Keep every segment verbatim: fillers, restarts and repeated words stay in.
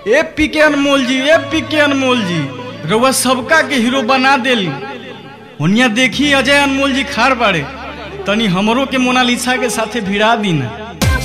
A P के अनमोल जी, A P के अनमोल जी, रउआ सबका के हीरो बना देली। हुनिया देखी अजय अनमोल जी खार बाड़े, तनी हमरो के मोनालिसा के साथे भिड़ा दी ना।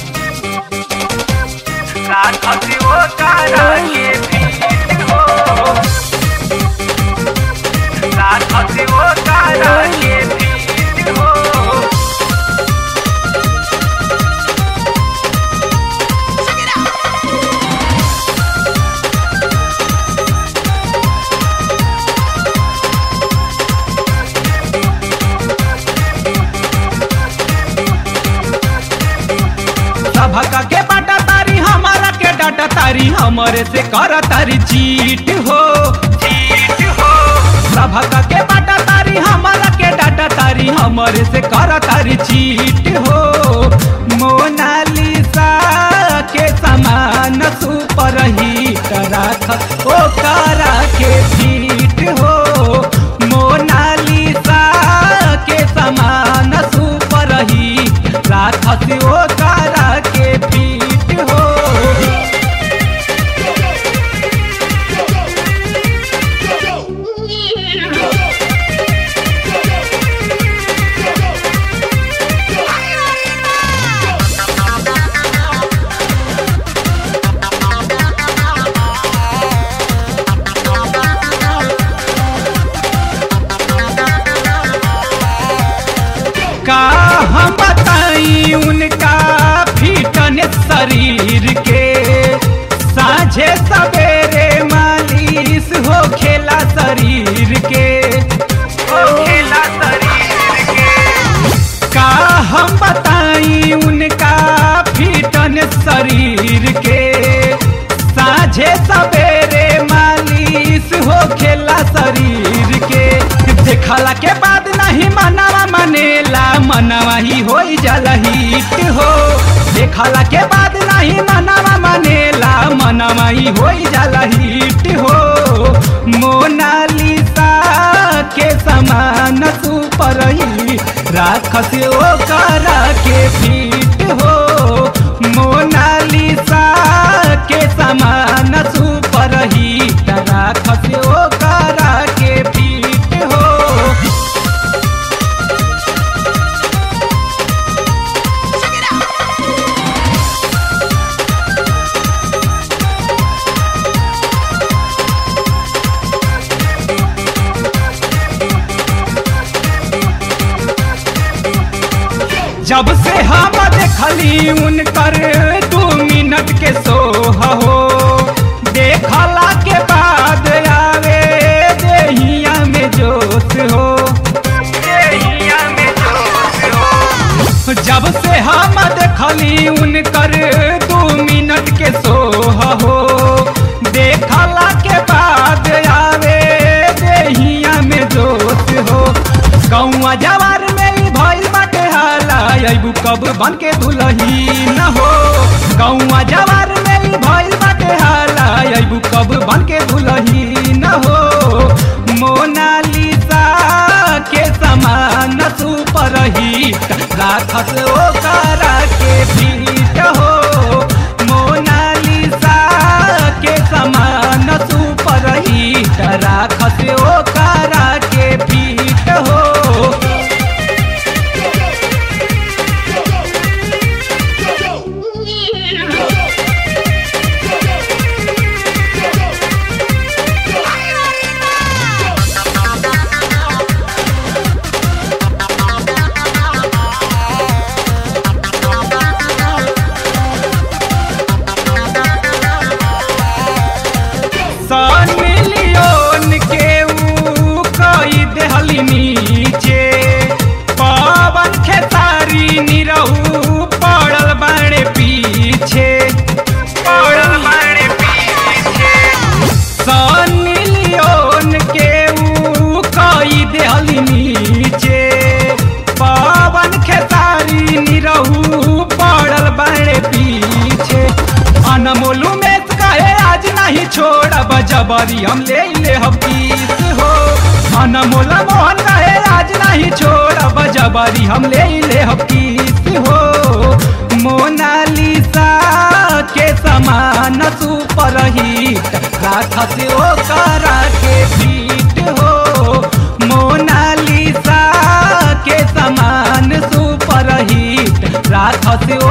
भका के बाटा तारी हमारा के डाटा तारी हमारे से कर तारी चीट हो चीट हो। भका के बाटा तारी हमारा के डाटा तारी हमारे से कर तारी चीट हो। मोनालिसा के समान सुपर हिट राख ओ करा के फीट हो। मोनालिसा के समान सुपर हिट राख ओ करा के फीट हो। का हम बताई उनका फिटनेस शरीर के, साझे सवेरे मालिश हो खेला शरीर के हो खेला शरीर के। का हम बताई उनका फिटनेस शरीर के, साझे सवेरे मालिश हो खेला शरीर के। देखला के बाद नहीं मनवा मनेला, मनवा ही हो जाला हिट हो। देखला के बाद नहीं मनवा मनेला, मनवा ही हो जाला हिट हो। मोनालिसा के समान सुपर हिट राख ओ करा के फीट हो। मोनालिसा के समान सुपर हिट राख ओ करा के फीट हो। जब से हम देखली उनकर दू मिनट के सोह हो, देखला के बाद आवे देहिया में जोश हो देहिया में जोश हो। जब से हम देखली उनकर दू मिनट के सोह हो, देखला के बाद आवे देहिया में जोश हो। गौवा जवार में भइल बाटे हाला, अबू कब बन के दुलही न हो। गौवा जवार में भइल बाटे हाला, अबू कब बन के दुलही न हो। मोनालिसा के समान सुपर हिट राख ओ करा के फीट हो। मोनालिसा के समान सुपर हिट राख ओ करा के फीट हो। नीचे पवन खेसारी निरहू पड़ल बाड़े पीछे पड़ल बाड़े पीछे। सनी लियोन के ऊ कई देहली नीचे, पवन खेसारी निरहू पड़ल बाड़े पीछे। अनमोलू में कहे आज नहीं छोड़ब जबरी हम ले ले हम पीस हो। अनमोला मोहन कहे आज नहीं छोड़ब जबरी हम ले ले हम पीस हो। मोनालिसा के समान सुपर हिट राखस ओकरा के फीट हो मोनालिसा के समान सुपर हिट राखस